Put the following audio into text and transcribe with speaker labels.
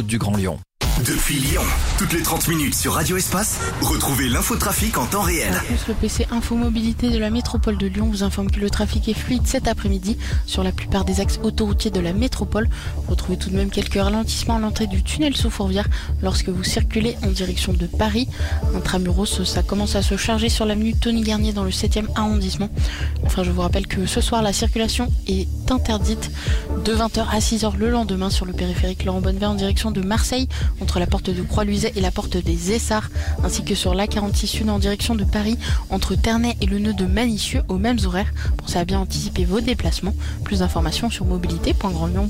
Speaker 1: du Grand Lyon.
Speaker 2: Depuis Lyon, toutes les 30 minutes sur Radio Espace, retrouvez l'infotrafic en temps réel.
Speaker 3: En plus, le PC Info Mobilité de la métropole de Lyon vous informe que le trafic est fluide cet après-midi sur la plupart des axes autoroutiers de la métropole. Vous retrouvez tout de même quelques ralentissements à l'entrée du tunnel sous Fourvière lorsque vous circulez en direction de Paris. Intramuros, ça commence à se charger sur l'avenue Tony Garnier dans le 7e arrondissement. Enfin, je vous rappelle que ce soir, la circulation est interdite de 20h à 6h le lendemain sur le périphérique Laurent Bonnevet en direction de Marseille, entre la porte de Croix-Luiset et la porte des Essarts, ainsi que sur l'A46 Sud en direction de Paris, entre Ternay et le nœud de Manicieux aux mêmes horaires. Pensez à bien anticiper vos déplacements. Plus d'informations sur mobilité.grandlyon.fr.